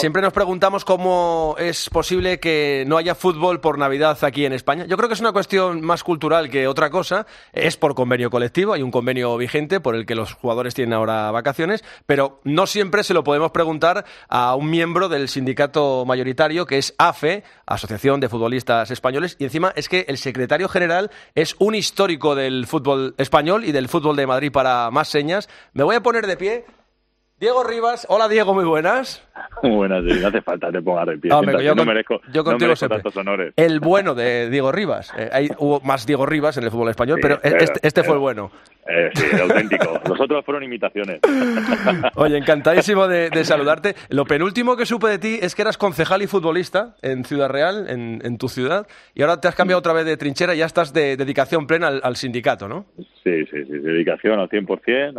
Siempre nos preguntamos cómo es posible que no haya fútbol por Navidad aquí en España. Yo creo que es una cuestión más cultural que otra cosa. Es por convenio colectivo, hay un convenio vigente por el que los jugadores tienen ahora vacaciones, pero no siempre se lo podemos preguntar a un miembro del sindicato mayoritario, que es AFE, Asociación de Futbolistas Españoles, y encima es que el secretario general es un histórico del fútbol español y del fútbol de Madrid para más señas. Me voy a poner de pie. Diego Rivas. Hola, Diego, muy buenas. Muy buenas, no hace falta te pongas de pie. Yo contigo siempre. Tantos honores. El bueno de Diego Rivas. Hubo más Diego Rivas en el fútbol español, sí, pero este fue el bueno. Sí, el auténtico. Los otros fueron imitaciones. Oye, encantadísimo de saludarte. Lo penúltimo que supe de ti es que eras concejal y futbolista en Ciudad Real, en tu ciudad, y ahora te has cambiado otra vez de trinchera y ya estás de dedicación plena al sindicato, ¿no? Sí, dedicación al 100%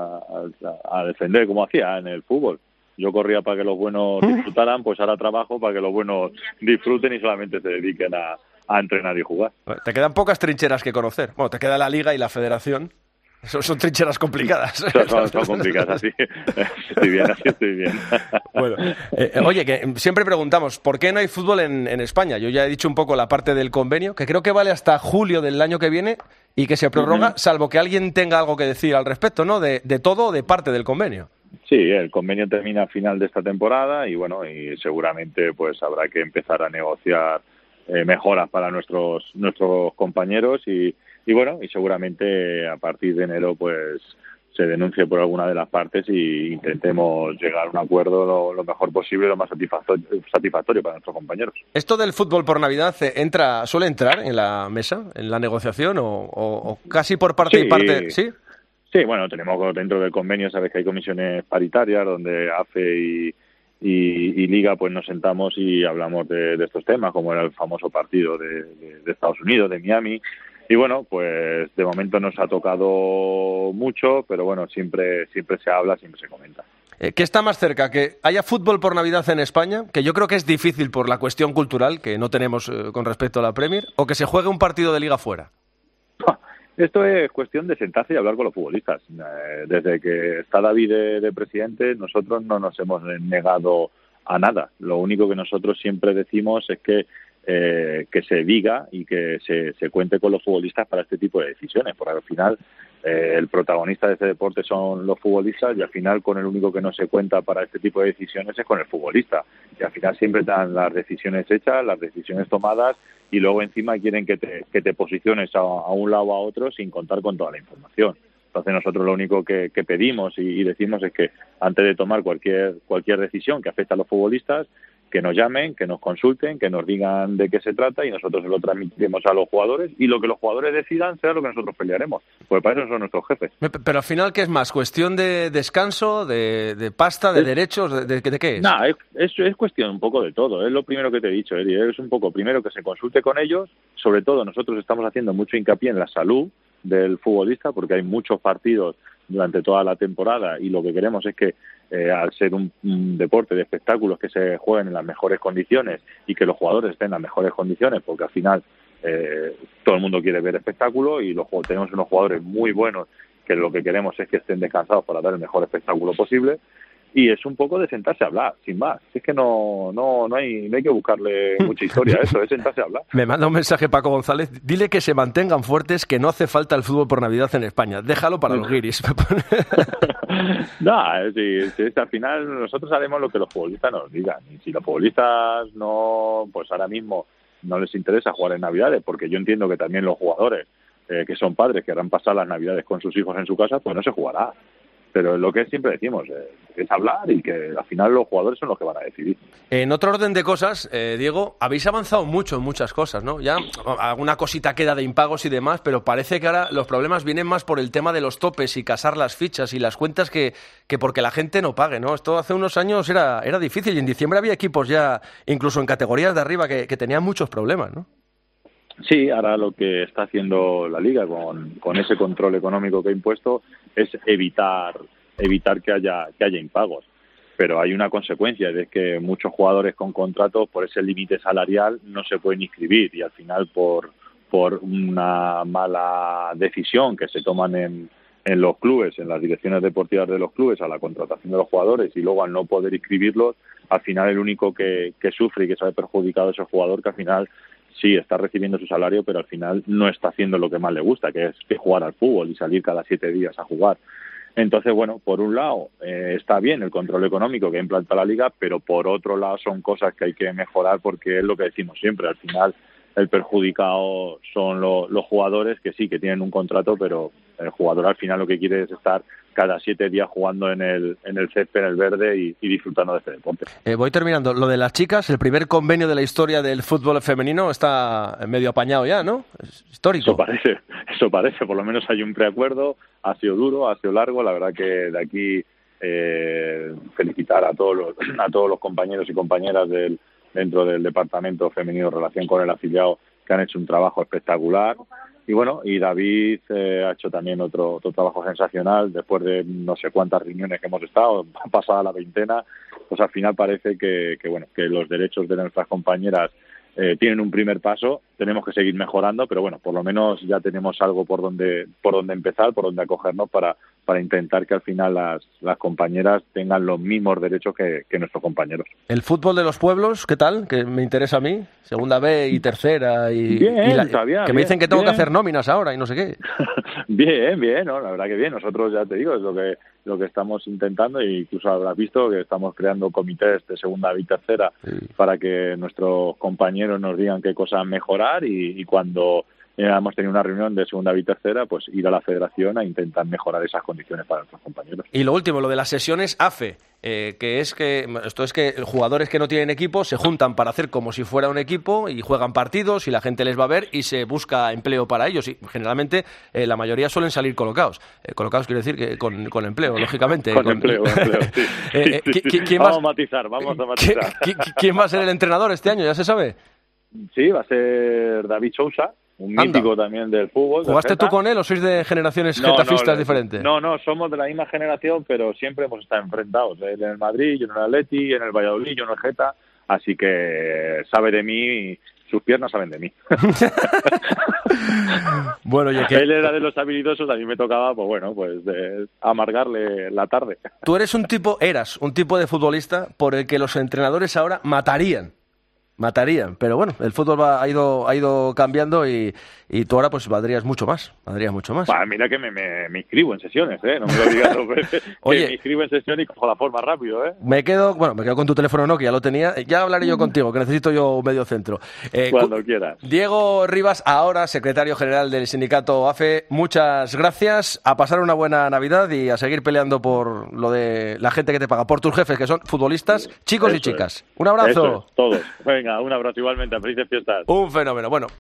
a defender como hacía en el fútbol. Yo corría para que los buenos disfrutaran, pues ahora trabajo para que los buenos disfruten y solamente se dediquen a entrenar y jugar. Te quedan pocas trincheras que conocer. Bueno, te queda la Liga y la Federación. Son trincheras complicadas. Son complicadas, así estoy bien. Bueno, oye, que siempre preguntamos, ¿por qué no hay fútbol en España? Yo ya he dicho un poco la parte del convenio, que creo que vale hasta julio del año que viene y que se prorroga, salvo que alguien tenga algo que decir al respecto, ¿no? De todo o de parte del convenio. Sí, el convenio termina a final de esta temporada y bueno, y seguramente pues habrá que empezar a negociar mejoras para nuestros compañeros y bueno, y seguramente a partir de enero pues se denuncie por alguna de las partes y intentemos llegar a un acuerdo lo mejor posible, lo más satisfactorio para nuestros compañeros. ¿Esto del fútbol por Navidad suele entrar en la mesa, en la negociación o casi por parte y parte? ¿Sí? Sí, bueno, tenemos dentro del convenio, sabes que hay comisiones paritarias donde AFE y Liga pues nos sentamos y hablamos de estos temas, como era el famoso partido de Estados Unidos, de Miami. Y bueno, pues de momento nos ha tocado mucho, pero bueno, siempre se habla, siempre se comenta. ¿Qué está más cerca? ¿Que haya fútbol por Navidad en España? Que yo creo que es difícil por la cuestión cultural que no tenemos con respecto a la Premier. ¿O que se juegue un partido de Liga fuera? Esto es cuestión de sentarse y hablar con los futbolistas. Desde que está David de presidente, nosotros no nos hemos negado a nada. Lo único que nosotros siempre decimos es que se diga y que se cuente con los futbolistas para este tipo de decisiones, porque al final el protagonista de este deporte son los futbolistas y al final con el único que no se cuenta para este tipo de decisiones es con el futbolista. Y al final siempre están las decisiones hechas, las decisiones tomadas y luego encima quieren que te posiciones a un lado o a otro sin contar con toda la información. Entonces nosotros lo único que pedimos y decimos es que antes de tomar cualquier decisión que afecte a los futbolistas, que nos llamen, que nos consulten, que nos digan de qué se trata y nosotros se lo transmitiremos a los jugadores y lo que los jugadores decidan será lo que nosotros pelearemos, porque para eso son nuestros jefes. Pero al final, ¿qué es más? ¿Cuestión de descanso, de pasta, de derechos? ¿De qué es? No, es cuestión un poco de todo, es lo primero que te he dicho, Eri, es un poco primero que se consulte con ellos, sobre todo nosotros estamos haciendo mucho hincapié en la salud del futbolista porque hay muchos partidos durante toda la temporada y lo que queremos es que al ser un deporte de espectáculos que se jueguen en las mejores condiciones y que los jugadores estén en las mejores condiciones porque al final todo el mundo quiere ver espectáculo y tenemos unos jugadores muy buenos que lo que queremos es que estén descansados para dar el mejor espectáculo posible y es un poco de sentarse a hablar, sin más. Es que no hay que buscarle mucha historia a eso, es sentarse a hablar. Me manda un mensaje Paco González, dile que se mantengan fuertes, que no hace falta el fútbol por Navidad en España, déjalo para los guiris. No, al final nosotros haremos lo que los futbolistas nos digan y si los futbolistas no, pues ahora mismo no les interesa jugar en Navidades, porque yo entiendo que también los jugadores que son padres querrán pasar las Navidades con sus hijos en su casa, pues no se jugará. Pero lo que siempre decimos es hablar y que al final los jugadores son los que van a decidir. En otro orden de cosas, Diego, habéis avanzado mucho en muchas cosas, ¿no? Ya alguna cosita queda de impagos y demás, pero parece que ahora los problemas vienen más por el tema de los topes y casar las fichas y las cuentas que porque la gente no pague, ¿no? Esto hace unos años era difícil y en diciembre había equipos ya, incluso en categorías de arriba, que tenían muchos problemas, ¿no? Sí, ahora lo que está haciendo la Liga con ese control económico que ha impuesto es evitar que haya impagos. Pero hay una consecuencia, es que muchos jugadores con contratos por ese límite salarial no se pueden inscribir y al final por una mala decisión que se toman en los clubes, en las direcciones deportivas de los clubes, a la contratación de los jugadores y luego al no poder inscribirlos, al final el único que sufre y que se ve perjudicado es el jugador, que al final sí está recibiendo su salario, pero al final no está haciendo lo que más le gusta, que es jugar al fútbol y salir cada 7 días a jugar. Entonces, bueno, por un lado está bien el control económico que implanta la Liga, pero por otro lado son cosas que hay que mejorar, porque es lo que decimos siempre, al final el perjudicado son los jugadores, que sí, que tienen un contrato, pero el jugador al final lo que quiere es estar cada 7 días jugando en el césped, en el verde y disfrutando de este deporte. Voy terminando. Lo de las chicas, el primer convenio de la historia del fútbol femenino está medio apañado ya, ¿no? Es histórico. Eso parece. Por lo menos hay un preacuerdo. Ha sido duro, ha sido largo. La verdad que de aquí felicitar a todos los compañeros y compañeras dentro del departamento femenino en relación con el afiliado, que han hecho un trabajo espectacular. Y bueno, y David ha hecho también otro trabajo sensacional. Después de no sé cuántas reuniones que hemos estado, pasada la 20, pues al final parece que los derechos de nuestras compañeras tienen un primer paso. Tenemos que seguir mejorando, pero bueno, por lo menos ya tenemos algo por donde empezar, por donde acogernos para intentar que al final las compañeras tengan los mismos derechos que nuestros compañeros. ¿El fútbol de los pueblos, qué tal? Que me interesa a mí. Segunda B y tercera. Que me dicen que tengo que hacer nóminas ahora y no sé qué. Bien, ¿no? La verdad que bien. Nosotros, ya te digo, es lo que estamos intentando, e incluso habrás visto que estamos creando comités de segunda B y tercera para que nuestros compañeros nos digan qué cosas mejorar, y cuando hemos tenido una reunión de segunda B y tercera, pues ir a la federación a intentar mejorar esas condiciones para nuestros compañeros. Y lo último, lo de las sesiones AFE, que jugadores que no tienen equipo se juntan para hacer como si fuera un equipo y juegan partidos y la gente les va a ver y se busca empleo para ellos, y generalmente la mayoría suelen salir colocados. Colocados quiere decir que con empleo, lógicamente. Con empleo, sí. Vamos a matizar. ¿Quién va a ser el entrenador este año? ¿Ya se sabe? Sí, va a ser David Sousa, un mítico también del fútbol. ¿Jugaste tú con él o sois de generaciones getafistas diferentes? No, somos de la misma generación, pero siempre hemos estado enfrentados. Él en el Madrid, yo en el Atleti, en el Valladolid, yo en el Geta, así que sabe de mí y sus piernas saben de mí. Bueno, él era de los habilidosos, a mí me tocaba, de amargarle la tarde. Tú eras un tipo de futbolista por el que los entrenadores ahora matarían, pero bueno, el fútbol ha ido cambiando y tú ahora pues valdrías mucho más. Bah, mira que me inscribo en sesiones, no me lo digas 2 veces. Oye, me inscribo en sesiones y cojo la forma rápido, Me quedo con tu teléfono, no, que ya lo tenía. Ya hablaré yo contigo, que necesito yo un medio centro. Cuando quieras. Diego Rivas, ahora secretario general del sindicato AFE, muchas gracias, a pasar una buena Navidad y a seguir peleando por lo de la gente que te paga, por tus jefes, que son futbolistas, chicos y chicas. Un abrazo. Todos. Venga, un abrazo igualmente, felices fiestas. Un fenómeno. Bueno,